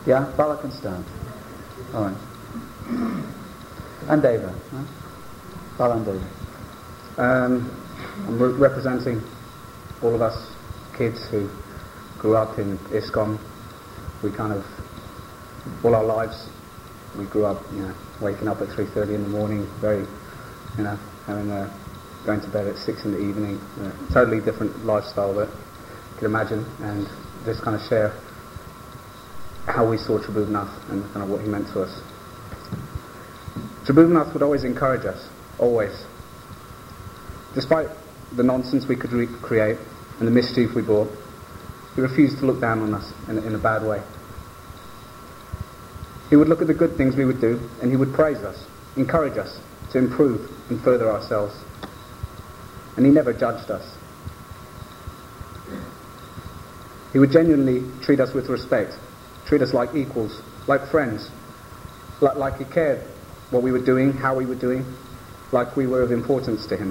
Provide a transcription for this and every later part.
Yeah, Bala can stand. All right. And Deva. Huh? Bala and Deva. I'm representing all of us kids who grew up in ISKCON. We kind of, all our lives, we grew up, waking up at 3:30 in the morning, very, going to bed at 6 in the evening. Totally different lifestyle that you can imagine, and just kind of share how we saw Tribhuvan and kind of what he meant to us. Tribhuvan would always encourage us, always. Despite the nonsense we could create and the mischief we brought, he refused to look down on us in a bad way. He would look at the good things we would do, and he would praise us, encourage us to improve and further ourselves. And he never judged us. He would genuinely treat us with respect, treat us like equals, like friends, like he cared what we were doing, how we were doing, like we were of importance to him.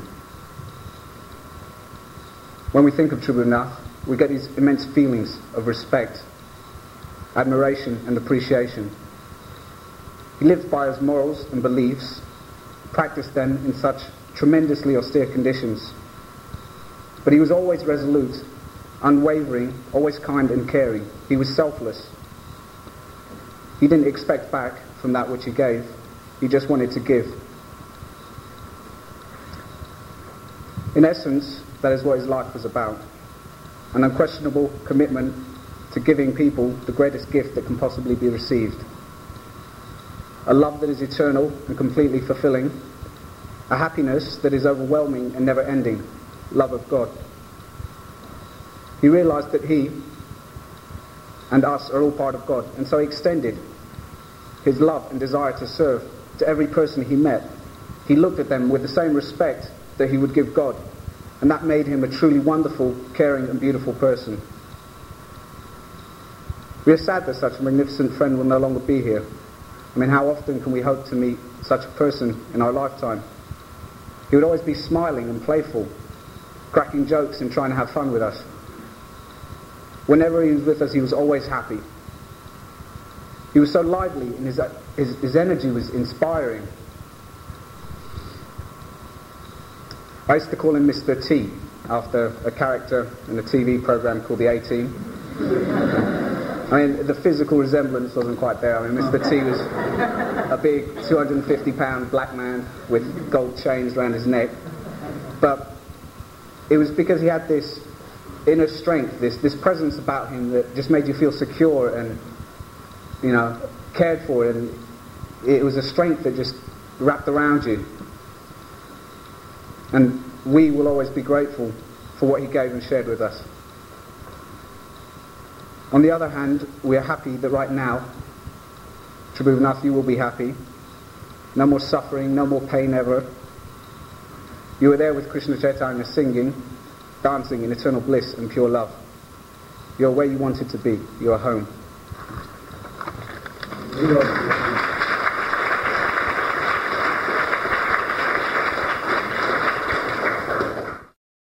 When we think of Tribhuvan, we get these immense feelings of respect, admiration and appreciation. He lived by his morals and beliefs, practiced them in such tremendously austere conditions. But he was always resolute, unwavering, always kind and caring. He was selfless. He didn't expect back from that which he gave. He just wanted to give. In essence, that is what his life was about. An unquestionable commitment to giving people the greatest gift that can possibly be received. A love that is eternal and completely fulfilling. A happiness that is overwhelming and never-ending. Love of God. He realized that he and us are all part of God, and so he extended his love and desire to serve to every person he met. He looked at them with the same respect that he would give God, and that made him a truly wonderful, caring and beautiful person. We are sad that such a magnificent friend will no longer be here. I mean, how often can we hope to meet such a person in our lifetime? He would always be smiling and playful, cracking jokes and trying to have fun with us. Whenever he was with us, he was always happy. He was so lively, and his energy was inspiring. I used to call him Mr. T, after a character in a TV program called The A-Team. I mean, the physical resemblance wasn't quite there. I mean, Mr. T was a big 250-pound black man with gold chains around his neck. But it was because he had this inner strength, this presence about him that just made you feel secure and, cared for. And it was a strength that just wrapped around you. And we will always be grateful for what he gave and shared with us. On the other hand, we are happy that right now, Tribhuvan, you will be happy. No more suffering, no more pain ever. You were there with Krishna Chaitanya singing, dancing in eternal bliss and pure love. You're where you wanted to be. You're home.